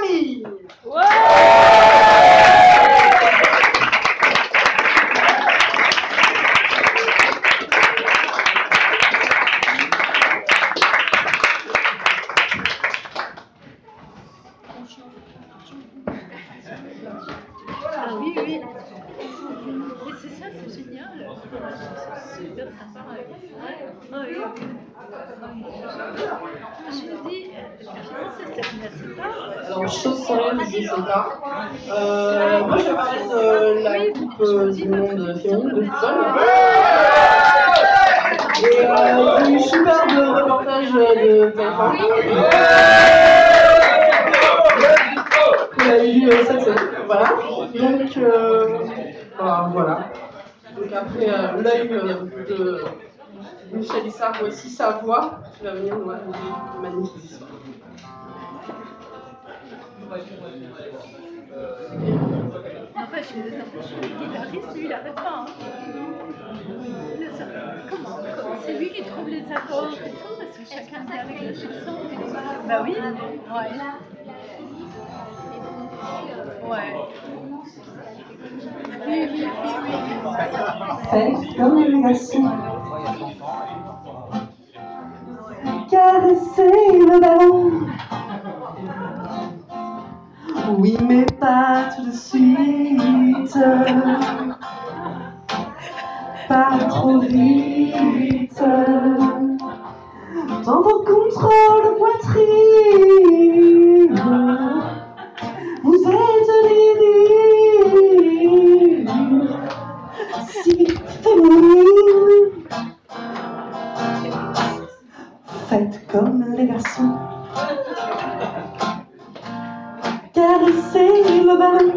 famille. Ah oui, oui. Et c'est ça, c'est génial. C'est super sympa. Ouais. Oui. Je me dis, finalement, ça se termine assez tard. Alors, chose sereine, je sais pas. Moi, je vais parler de la Coupe du Monde féminine de football. Et du superbe reportage de TF1 qu'on a eu cette semaine. Voilà. Donc, voilà. Donc après, l'œil de Michel Issard, voici sa voix qui va venir nous raconter une magnifique histoire. N'empêche, le guitariste, lui, il n'arrête pas. Hein. Comment c'est lui qui trouve les accords et tout, parce que chacun vient avec la chanson. Bah oui, ouais. Ouais. Oui. Faites comme les garçons. Caresser le ballon. Oui, mais pas tout de suite. Pas trop vite. Dans vos contrôles de poitrine, vous êtes divine, si féminine. Faites comme les garçons. Caressez le ballon.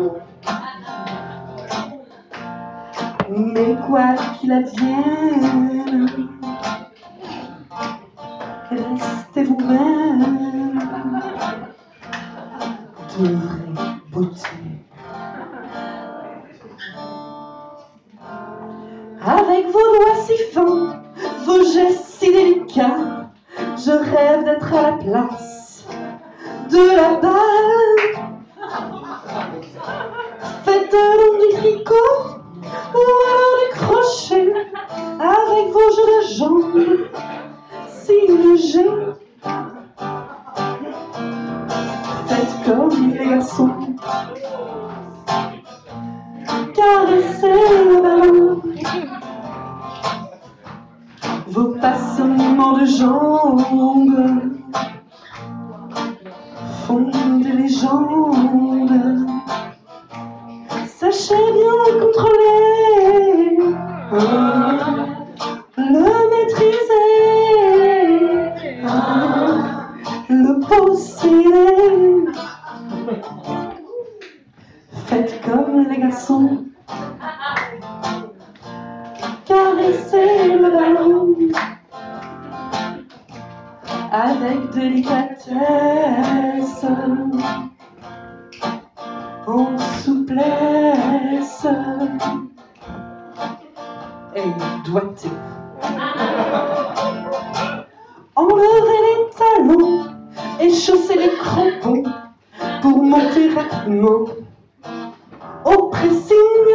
Mais quoi qu'il advienne, restez vous-même de vraie beauté. Avec vos doigts si fins, vos gestes si délicats, je rêve d'être à la place de la balle. Faites donc du tricot ou alors du crochet avec vos jeux de jambes si légers. Faites comme les garçons, caressez le ballon. Vos passements de jambes font des légendes. Sachez bien le contrôler, le maîtriser, le posséder. Faites comme les garçons, caressez le ballon avec délicatesse, en souplesse et doigté. Enlevez les talons et chaussez les crampons pour monter rapidement au pressing.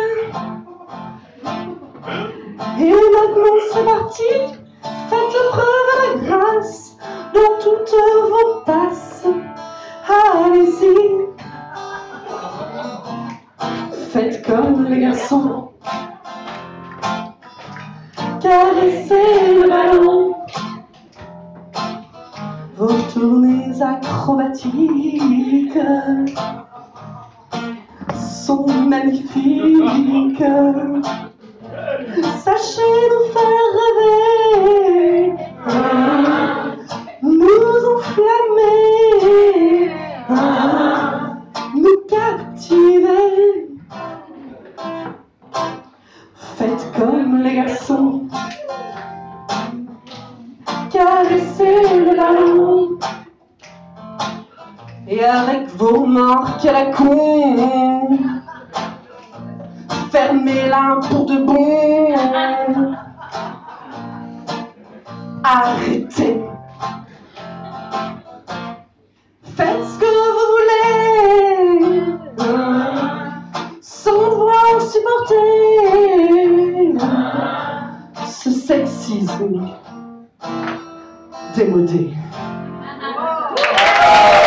Et maintenant c'est parti, faites preuve de grâce dans toutes vos passes. Allez-y, faites comme les garçons, caressez le ballon. Vos tournées acrobatiques sont magnifiques. Sachez nous faire rêver, nous enflammer, nous captiver. Faites comme les garçons, caressez le ballon. Et avec vos remarques à la con, fermez-la pour de bon. Arrêtez. Faites ce que vous voulez. sexisme démodé.